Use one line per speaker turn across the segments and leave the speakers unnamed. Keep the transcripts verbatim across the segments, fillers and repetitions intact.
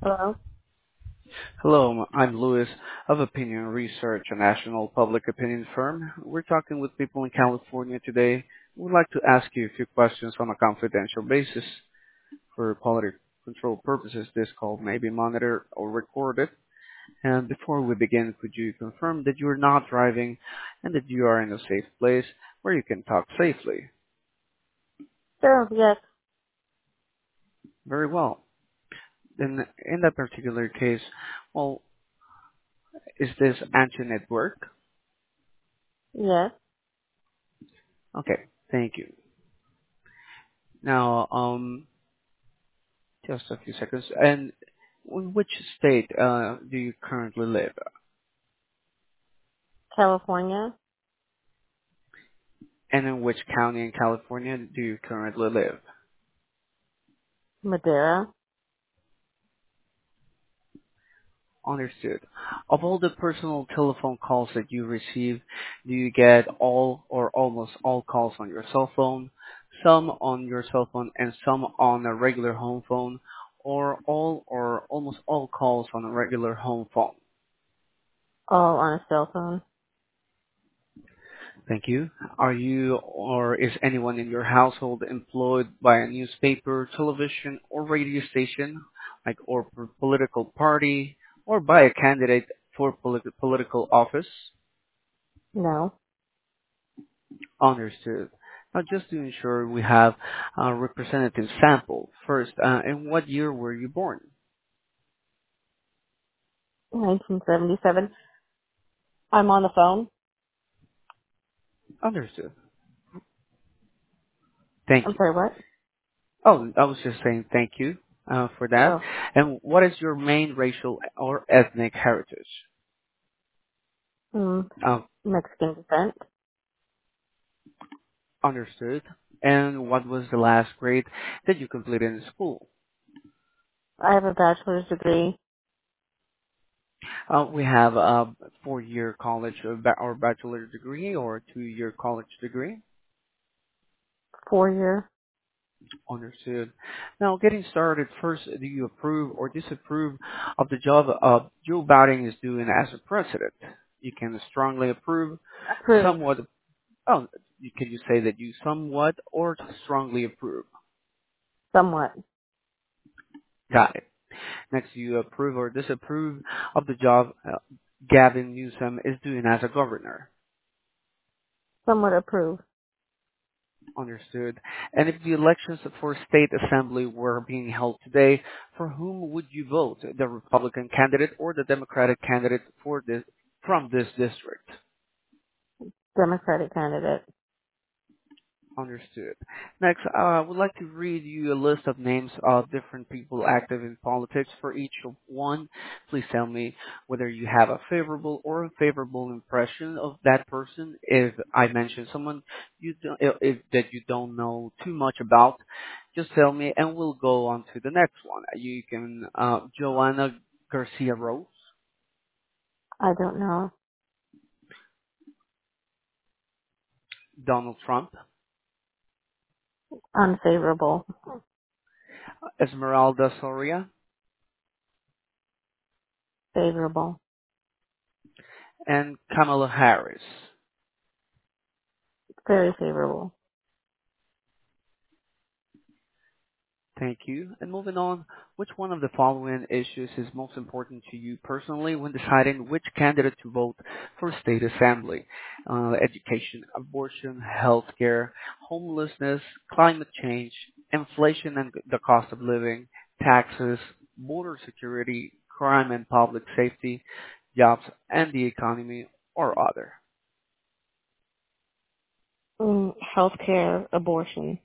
Hello?
Hello, I'm Louis of Opinion Research, a national public opinion firm. We're talking with people in California today. We'd like to ask you a few questions on a confidential basis. For quality control purposes, this call may be monitored or recorded. And before we begin, could you confirm that you are not driving and that you are in a safe place where you can talk safely?
Sure, yes,
Very well. Then in that particular case, well, is this Antoinette work?
yes.
Okay, thank you. Now, um, just a few seconds. And in which state uh, do you currently live?
California,
And in which county in California do you currently live?
Madeira.
Understood. Of all the personal telephone calls that you receive, do you get all or almost all calls on your cell phone, some on your cell phone, and some on a regular home phone, or all or almost all calls on a regular home phone?
All on a cell phone.
Thank you. Are you or is anyone in your household employed by a newspaper, television, or radio station, like or per political party, or by a candidate for polit- political office?
No.
Understood. Now, just to ensure we have a representative sample, first, uh, in what year were you born?
nineteen seventy-seven. I'm on the phone.
Understood. Thank
I'm
you.
sorry, what?
Oh, I was just saying thank you uh, for that.
Oh,
And what is your main racial or ethnic heritage?
mm,
Uh,
Mexican descent.
Understood. And what was the last grade that you completed in school?
I have a bachelor's degree,
Uh, we have a four-year college or ba- or bachelor degree or two-year college degree.
four year.
Understood. Now, getting started, first, do you approve or disapprove of the job uh, Joe Biden is doing as a president? You can strongly approve,
Approved.
somewhat. Oh, you- can you say that you somewhat or strongly approve?
Somewhat.
Got it. Next, you approve or disapprove of the job uh, Gavin Newsom is doing as a governor.
Somewhat approved.
Understood. And if the elections for state assembly were being held today, for whom would you vote? The Republican candidate or the Democratic candidate for this from this district?
Democratic candidate.
Understood. Next, uh, I would like to read you a list of names of different people active in politics. For each of one, please tell me whether you have a favorable or unfavorable impression of that person. If I mention someone you don't, if, if that you don't know too much about, just tell me, and we'll go on to the next one. You can, uh, Joanna Garcia Rose,
I don't know.
Donald Trump,
Unfavorable.
Esmeralda Soria,
Favorable.
and Kamala Harris.
Very favorable.
Thank you. And moving on, which one of the following issues is most important to you personally when deciding which candidate to vote for state assembly? Uh, education, abortion, healthcare, homelessness, climate change, inflation and the cost of living, taxes, border security, crime and public safety, jobs and the economy, or other.
Mm, healthcare, abortion.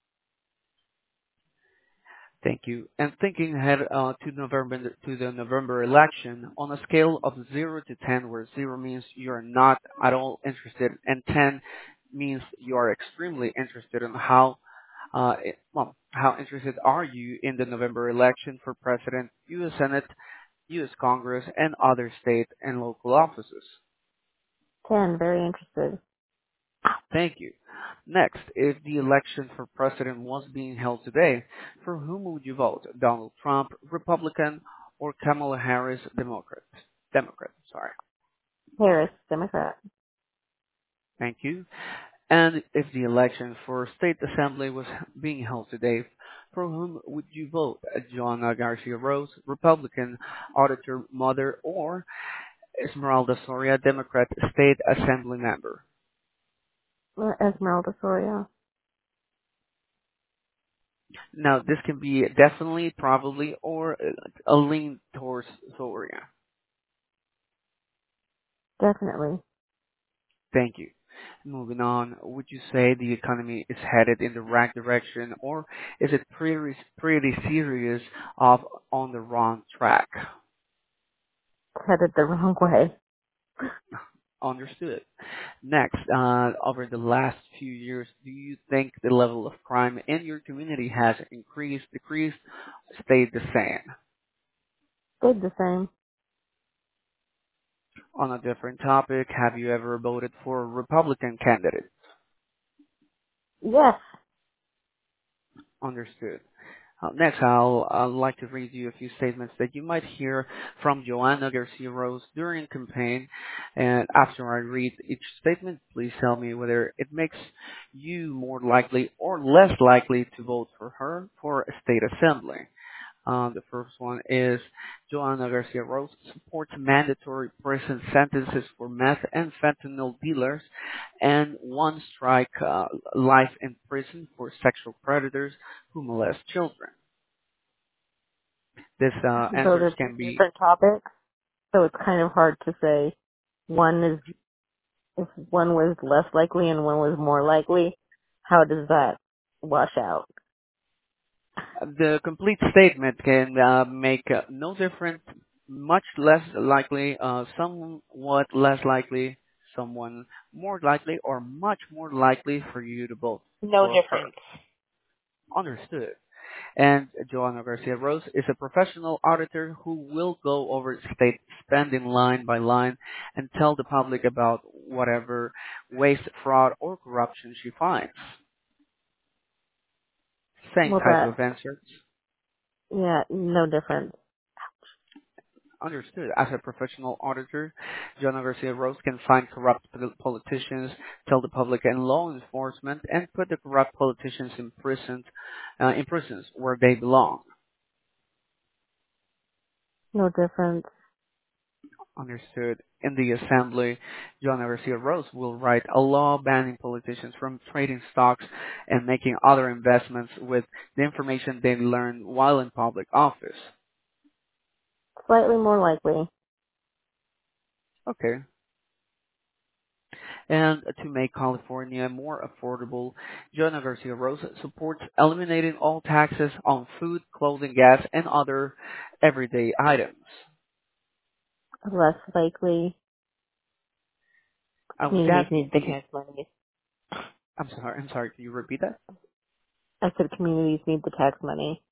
Thank you. And thinking ahead uh, to November to the November election, on a scale of zero to ten, where zero means you are not at all interested, and ten means you are extremely interested in how uh, it- well, how interested are you in the November election for president, U S. Senate, U S. Congress, and other state and local offices?
ten. Very interested.
Thank you. Next, if the election for president was being held today, for whom would you vote? Donald Trump, Republican, or Kamala Harris, Democrat? Democrat, sorry.
Harris, Democrat.
Thank you. And if the election for state assembly was being held today, for whom would you vote? Joanna Garcia Rose, Republican, Auditor Mother, or Esmeralda Soria, Democrat, state assembly member?
Uh, Esmeralda Soria.
Now, this can be definitely, probably, or a lean towards Soria.
Definitely.
Thank you. Moving on, would you say the economy is headed in the right direction, or is it pretty pretty serious off on the wrong track?
Headed the wrong way.
Understood. Next, uh, over the last few years, do you think the level of crime in your community has increased, decreased, stayed the same?
Stayed the same.
On a different topic, have you ever voted for a Republican candidate?
Yes.
Understood. Uh, next, I'll, I'd like to read you a few statements that you might hear from Joanna Garcia Rose during campaign. And after I read each statement, please tell me whether it makes you more likely or less likely to vote for her for a state assembly. Uh, the first one is Joanna Garcia Rose supports mandatory prison sentences for meth and fentanyl dealers and one strike uh, life in prison for sexual predators who molest children. This uh,
Those
answers
are two
can be
different topics, so it's kind of hard to say one is, if one was less likely and one was more likely, how does that wash out?
the complete statement can uh, make uh, no difference, much less likely, uh, somewhat less likely, someone more likely, or much more likely for you to vote
No
for her.
difference.
Understood. And Joanna Garcia Rose is a professional auditor who will go over state spending line by line and tell the public about whatever waste, fraud, or corruption she finds. Same
Well,
type of
that,
answers.
yeah, no difference.
Understood. As a professional auditor, Joanna Garcia Rose can find corrupt pol- politicians, tell the public and law enforcement, and put the corrupt politicians in prison, uh, in prisons where they belong.
No difference.
Understood. In the assembly, John Garcia Rose will write a law banning politicians from trading stocks and making other investments with the information they learn while in public office.
Slightly more likely.
Okay. And to make California more affordable, John Garcia Rose supports eliminating all taxes on food, clothing, gas, and other everyday items.
Less likely.
Uh, would
Communities
that
need the
be,
tax money.
I'm sorry, I'm sorry, can you repeat that?
I said communities need the tax money.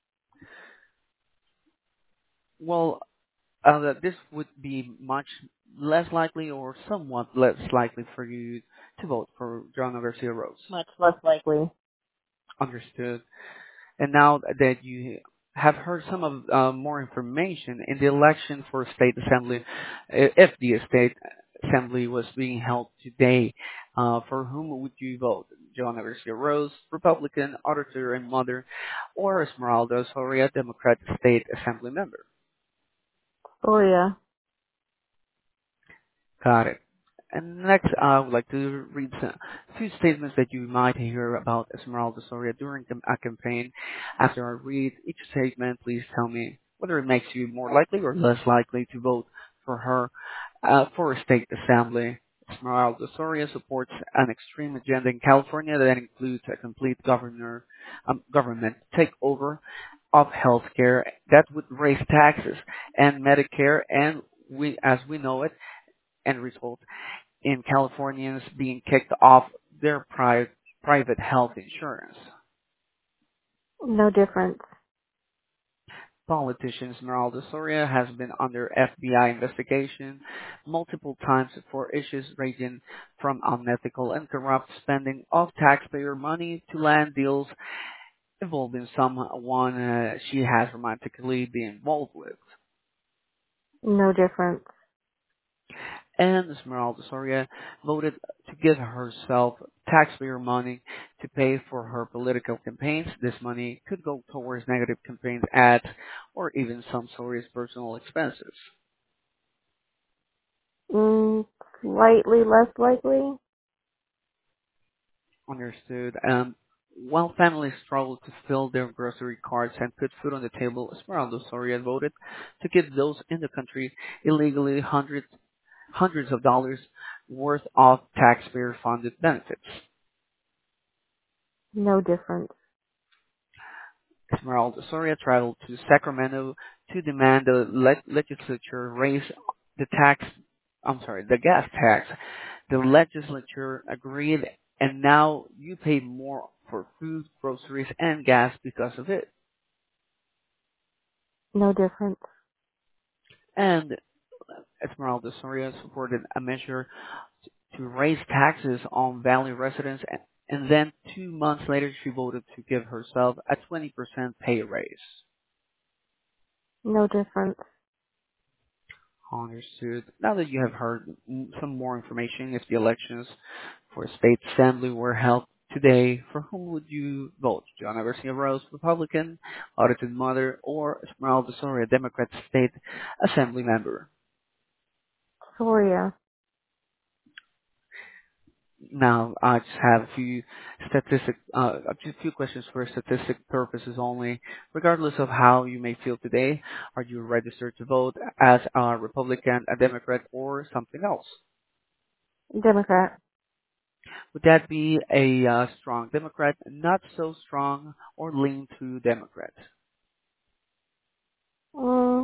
Well, uh, that this would be much less likely or somewhat less likely for you to vote for John Garcia Rose.
Much less likely.
Understood. And now that you have heard some of uh, more information in the election for state assembly, i- if the state assembly was being held today, uh, for whom would you vote? John Garcia Rose, Republican, auditor and mother, or Esmeralda Soria, Democrat state assembly member?
Oh yeah.
Got it. And next, I would like to read some, a few statements that you might hear about Esmeralda Soria during the, a campaign. After I read each statement, please tell me whether it makes you more likely or less likely to vote for her uh, for a state assembly. Esmeralda Soria supports an extreme agenda in California that includes a complete governor, um, government takeover of healthcare that would raise taxes and Medicare, and we, as we know it, and result in Californians being kicked off their pri- private health insurance.
No difference.
Politician Esmeralda Soria has been under F B I investigation multiple times for issues ranging from unethical and corrupt spending of taxpayer money to land deals involving someone uh, she has romantically been involved with.
No difference.
And Esmeralda Soria voted to give herself taxpayer money to pay for her political campaigns. This money could go towards negative campaign ads or even some Soria's personal expenses.
Mm, slightly less likely.
Understood. Um, while families struggle to fill their grocery carts and put food on the table, Esmeralda Soria voted to give those in the country illegally hundreds hundreds of dollars worth of taxpayer-funded benefits.
No difference.
Esmeralda Soria traveled to Sacramento to demand the le- legislature raise the tax, I'm sorry, the gas tax. The legislature agreed, and now you pay more for food, groceries, and gas because of it.
No difference.
And Esmeralda Soria supported a measure to raise taxes on Valley residents, and, and then two months later she voted to give herself a twenty percent pay raise.
No difference.
Understood. Now that you have heard m- some more information, if the elections for state assembly were held today, for whom would you vote? John Garcia Rose, Republican, Audited Mother, or Esmeralda Soria, Democrat state assembly member?
Soria.
Now, I just have a few statistic, uh, a few few questions for statistic purposes only. Regardless of how you may feel today, are you registered to vote as a Republican, a Democrat, or something else?
Democrat.
Would that be a uh, strong Democrat, not so strong, or lean to Democrat?
Mm,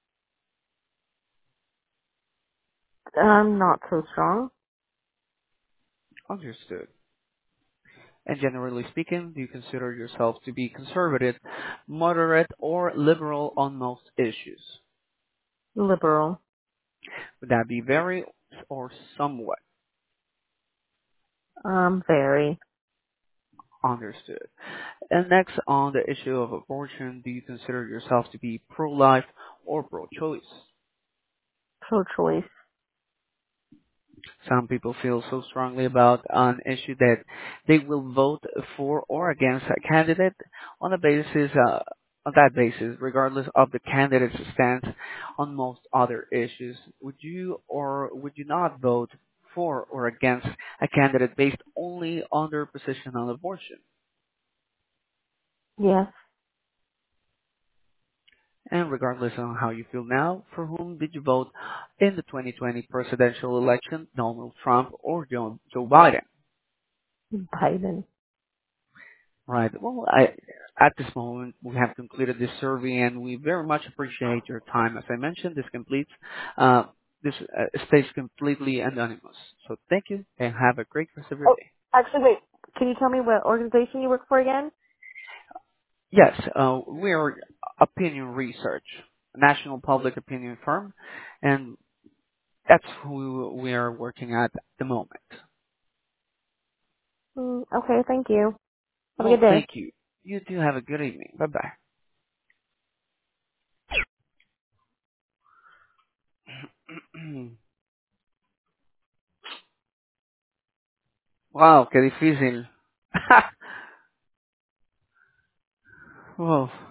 I'm not so strong.
Understood. And generally speaking, do you consider yourself to be conservative, moderate, or liberal on most issues?
Liberal.
Would that be very or somewhat?
Um, very.
Understood. And next, on the issue of abortion, do you consider yourself to be pro-life or pro-choice?
Pro-choice.
Some people feel so strongly about an issue that they will vote for or against a candidate on a basis, uh, on that basis, regardless of the candidate's stance on most other issues. Would you or would you not vote for or against a candidate based only on their position on abortion?
Yes.
And regardless on how you feel now, for whom did you vote in the twenty twenty presidential election, Donald Trump or Joe, Joe Biden?
Biden.
Right. Well, I, at this moment, we have concluded this survey, and we very much appreciate your time. As I mentioned, this completes, uh, this uh, stays completely anonymous. So thank you, and have a great rest of your
Oh,
day.
actually, wait. Can you tell me what organization you work for again?
Yes, uh, we are Opinion Research, a national public opinion firm, and that's who we are working at the moment.
Mm, okay, thank you. Have a good
Well,
day.
thank you. You too have a good evening. Bye bye. Wow, qué difícil. Wow.